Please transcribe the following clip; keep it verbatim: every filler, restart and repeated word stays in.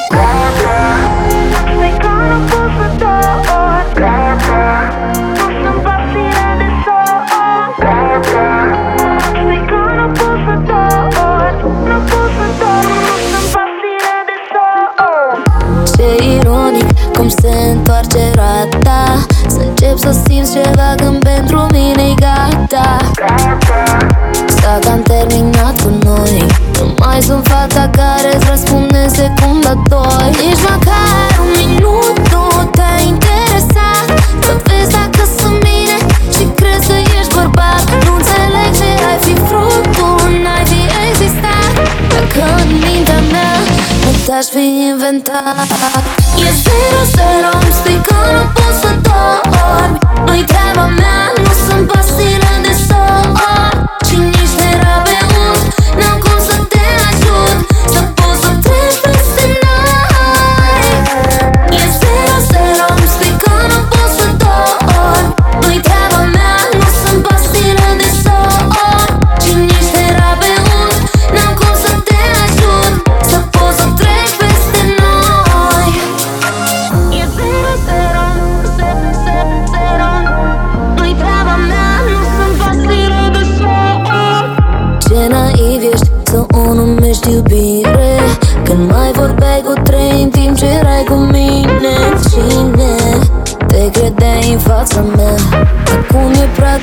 Stai că nu pot să dorm, nu sunt pasire de somn. Stai că nu pot să dorm, nu pot să dorm, nu sunt pasire de somn. Ce ironic cum se întoarce roata, să încep să simți ceva când pentru mine-i gata. Saga am terminat cu noi, nu mai sunt fata care-ți răspunde în secunda doi. Nici măcar un minut nu te-a interesat să vezi dacă sunt bine și crezi că ești bărbat. Nu înțeleg ce ai fi vrut, tu n-ai fi existat dacă în mintea mea nu te-aș fi inventat. E zero zero, îmi spui că nu pot să dormi, nu-i treaba mea, nu sunt pastile de somn. Și nici terapeut, n-am cum să te ajut să poți să treci peste noi. E zero zero, îmi spui că nu pot să dormi, nu-i treaba mea, nu sunt pastile de somn. Și nici terapeut, n-am cum să te ajut să poți să treci peste noi. E zero zero, zero zero, nu-i treaba mea, nu sunt pastile de somn. Ce naiv ești să o numești iubire, când mai vorbeai cu trei în timp ce erai cu mine. Cine te credeai în fața mea? Acum e prea